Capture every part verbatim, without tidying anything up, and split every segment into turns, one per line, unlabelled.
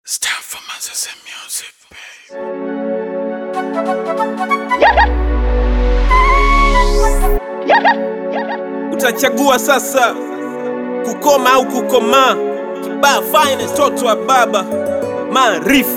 It's time for Mazese music, babe.
Utachagua sasa kukoma au kukoma. Kibaa finest toto wa baba Maarifa.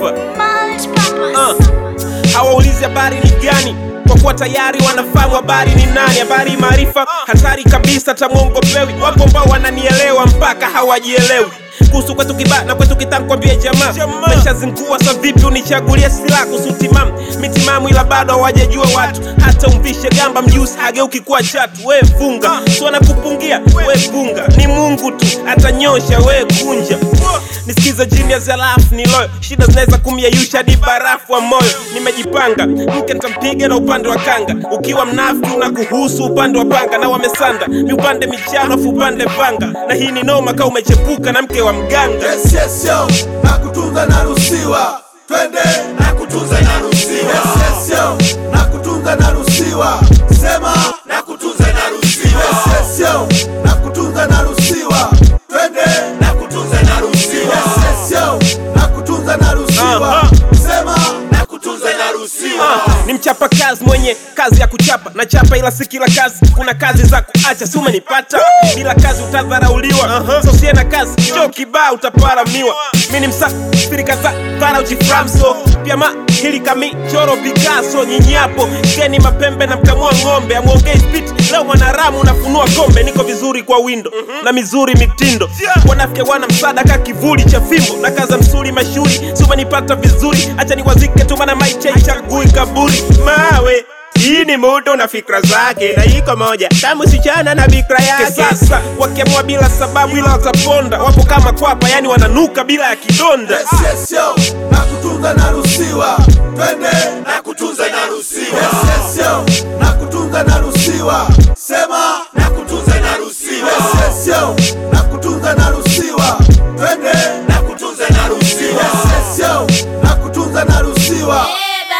uh. Hawaulizi habari ni gani, kwa kuwa tayari wanafahamu habari ni nani. Habari Maarifa hatari kabisa, tamuongopewi. Wapo ambao wananielewa mpaka hawajielewi. Kuhusu kwetu kibaa na kwetu kitangu kwambie jamaa, mesha zingua sa vipi unichagulia sila kusutimamu. Mitimamu ila bado hawajajua watu, hata umvishe gamba mjusi hageuki kuwa chatu. We funga, suwana kupungia, we funga. Ni Mungu tu atanyosha, we kunja. Nisikiza genius alafu ni loyo, shida zinaweza kumyeyusha hadi barafu wa moyo. Nimejipanga, mke nitampiga na upande wa kanga. Ukiwa mnafiki unakuhusu upande wa panga. Na wamesanda, mi upande michano afu upande panga. Na hii ni noma kama umechepuka na mke wa mganga.
Yes, yes, yo, na kutunza na rusiwa. Twende, na kutunza na rusiwa. Yes, yes, yo, na kutunza na rusiwa. Sema, na kutunza na rusiwa. Yes, yes, yo, na kutunza na rusiwa. Twende, na kutunza na rusiwa. Yes, yes, yo, na kutunza na rusiwa. Sema, na kutunza na rusiwa.
Uh, ni mchapa kazi mwenye kazi ya kuchapa. Na chapa ila si kila kazi, kuna kazi za kuacha. Si umenipata? Bila kazi utadharauliwa. uh-huh. So siye na kazi, cho kibaa utaparamiwa. Mini msa, spirika za vara uchiframso. Pia ma, hili kami, choro Picasso. Nyinyi hapo, keni mapembe na mkamua ngombe. Amuongei spit, leo mwanaramu unafunua kombe. Niko vizuri kwa window, uh-huh. na mizuri mitindo. Wanafike wana msada ka kivuli cha fimbo. Na kaza msuri mashuri, si umenipata vizuri. Acha ni wazike tumana maiche ichagui kaburi. Mawe, hii ni mudo na fikra zake. Na hiko moja, kama sichana na bikra yake. Sasa, wakiamua bila sababu ila wataponda. Wapo kama kwapa, yani wananuka bila ya kidonda.
Yes, yes, yo, na kutunza na rusiwa. Twende, na kutunza na rusiwa. Yes, yes, yo, na kutunza na rusiwa. Sema, na kutunza na rusiwa. Yes, yes, yo, na kutunza na rusiwa. Twende, na kutunza na rusiwa. Yes, yes, yo, na kutunza na rusiwa.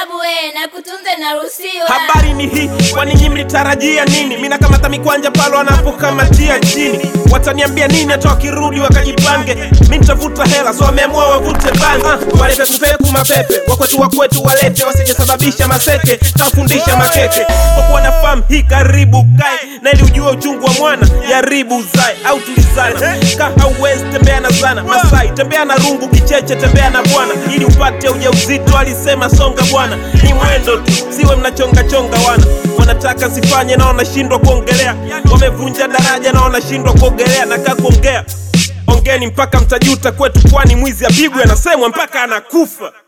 Habari ni hii, kwani nyinyi mlitarajia nini? Mina kamata mikwanja palo wanapokamatia chini. Wataniambia nini hata wakirudi wakajipange? Mimi nitavuta hela, so wameamua wavute bangi. uh, Walete kupeku mapepe, wakwetu wakwetu walete. Wasije sababisha maseke, tafundisha makeke. Kwa kuwa nafahamu hii karibu kae. Na ili ujue uchungu wa mwana, yaribu uzae au tulizana. Ka hauwezi tembea na zana Masai, tembea na rungu kicheche, tembea na bwana. Ili upate ujauzito, alisema songa bwana. Ni mwendo tu, siwe mnachonga chonga wana. Wanataka sifanye na wanashindwa kuongelea. Wamevunja daraja na wanashindwa kuogelea. Na kaa kuongea, ongeni mpaka mtajuta kwetu. Kwani mwizi apigwe anasemwa mpaka anakufa.